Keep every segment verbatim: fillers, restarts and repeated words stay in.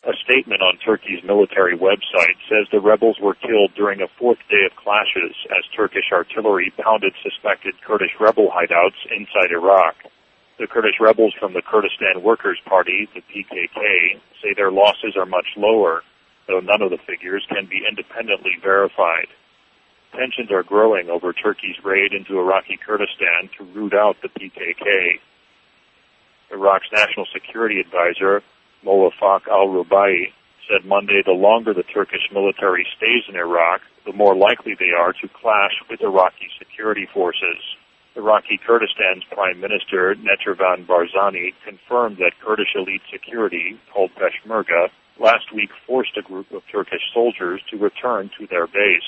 A statement on Turkey's military website says the rebels were killed during a fourth day of clashes as Turkish artillery pounded suspected Kurdish rebel hideouts inside Iraq. The Kurdish rebels from the Kurdistan Workers' Party, the P K K, say their losses are much lower, though none of the figures can be independently verified. Tensions are growing over Turkey's raid into Iraqi Kurdistan to root out the P K K. Iraq's National Security Advisor, Mowaffaq al-Rubai, said Monday the longer the Turkish military stays in Iraq, the more likely they are to clash with Iraqi security forces. Iraqi Kurdistan's Prime Minister Nechervan Barzani confirmed that Kurdish elite security, called Peshmerga, last week forced a group of Turkish soldiers to return to their base.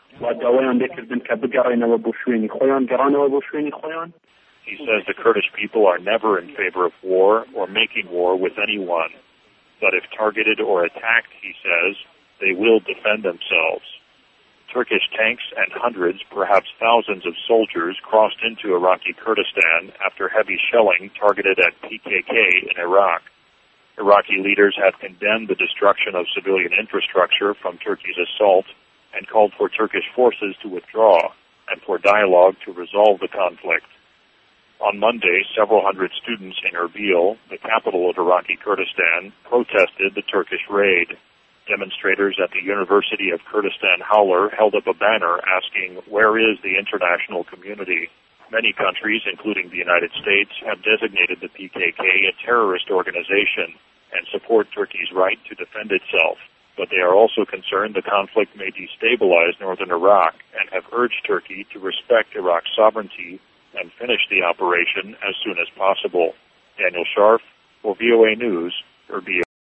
He says the Kurdish people are never in favor of war or making war with anyone. But if targeted or attacked, he says, they will defend themselves. Turkish tanks and hundreds, perhaps thousands of soldiers crossed into Iraqi Kurdistan after heavy shelling targeted at P K K in Iraq. Iraqi leaders have condemned the destruction of civilian infrastructure from Turkey's assault and called for Turkish forces to withdraw and for dialogue to resolve the conflict. On Monday, several hundred students in Erbil, the capital of Iraqi Kurdistan, protested the Turkish raid. Demonstrators at the University of Kurdistan Howler held up a banner asking, "Where is the international community?" Many countries, including the United States, have designated the P K K a terrorist organization and support Turkey's right to defend itself. But they are also concerned the conflict may destabilize northern Iraq and have urged Turkey to respect Iraq's sovereignty and finish the operation as soon as possible. Daniel Scharf for V O A News, Erbil.